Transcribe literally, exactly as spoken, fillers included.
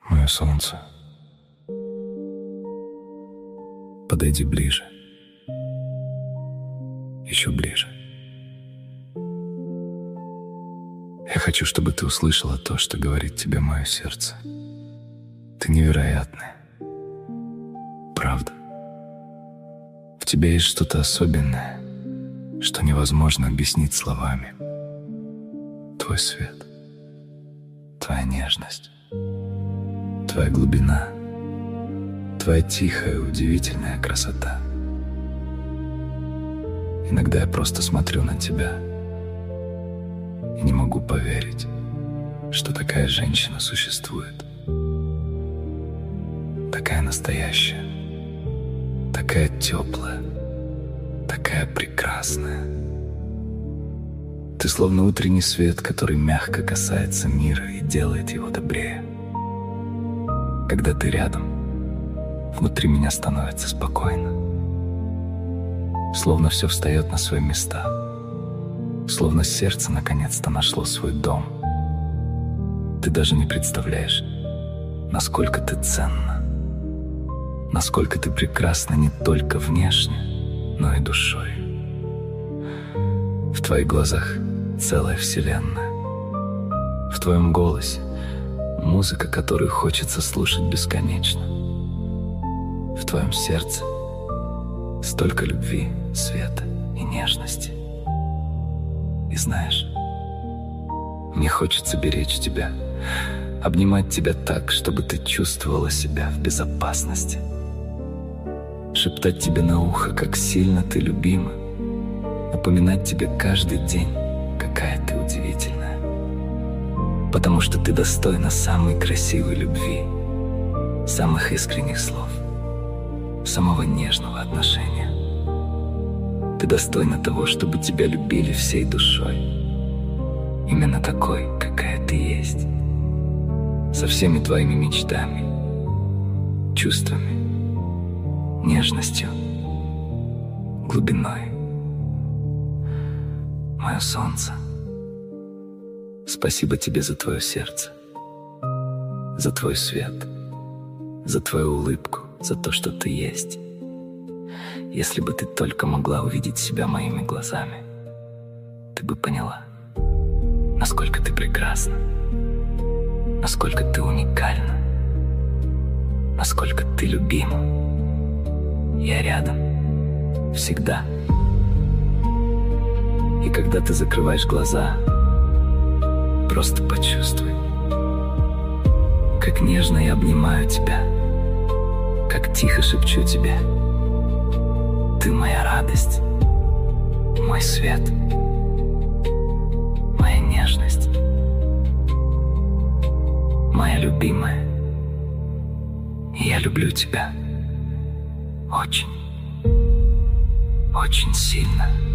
Мое солнце, подойди ближе, еще ближе. Я хочу, чтобы ты услышала то, что говорит тебе мое сердце. Ты невероятная, правда. В тебе есть что-то особенное, что невозможно объяснить словами. Твой свет, твоя нежность, твоя глубина, твоя тихая, удивительная красота. Иногда я просто смотрю на тебя и не могу поверить, что такая женщина существует. Такая настоящая, такая теплая, такая прекрасная. Ты словно утренний свет, который мягко касается мира и делает его добрее. Когда ты рядом, внутри меня становится спокойно. Словно все встает на свои места. Словно сердце наконец-то нашло свой дом. Ты даже не представляешь, насколько ты ценна, насколько ты прекрасна не только внешне, но и душой. В твоих глазах целая вселенная. В твоем голосе музыка, которую хочется слушать бесконечно. В твоем сердце столько любви, света и нежности. И знаешь, мне хочется беречь тебя, обнимать тебя так, чтобы ты чувствовала себя в безопасности. Шептать тебе на ухо, как сильно ты любима. Напоминать тебе каждый день, какая ты удивительная. Потому что ты достойна самой красивой любви, самых искренних слов, самого нежного отношения. Ты достойна того, чтобы тебя любили всей душой. Именно такой, какая ты есть. Со всеми твоими мечтами, чувствами, нежностью, глубиной. Мое солнце, спасибо тебе за твое сердце, за твой свет, за твою улыбку, за то, что ты есть. Если бы ты только могла увидеть себя моими глазами, ты бы поняла, насколько ты прекрасна, насколько ты уникальна, насколько ты любима. Я рядом, всегда. И когда ты закрываешь глаза, просто почувствуй, как нежно я обнимаю тебя, как тихо шепчу тебе: ты моя радость, мой свет, моя нежность, моя любимая. И я люблю тебя очень, очень сильно.